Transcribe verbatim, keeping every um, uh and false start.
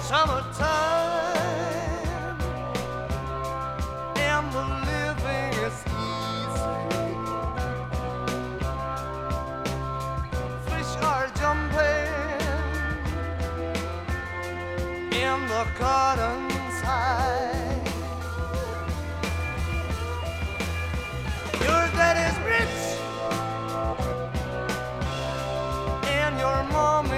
summertime, and the living is easy. Fish are jumping in the garden's high.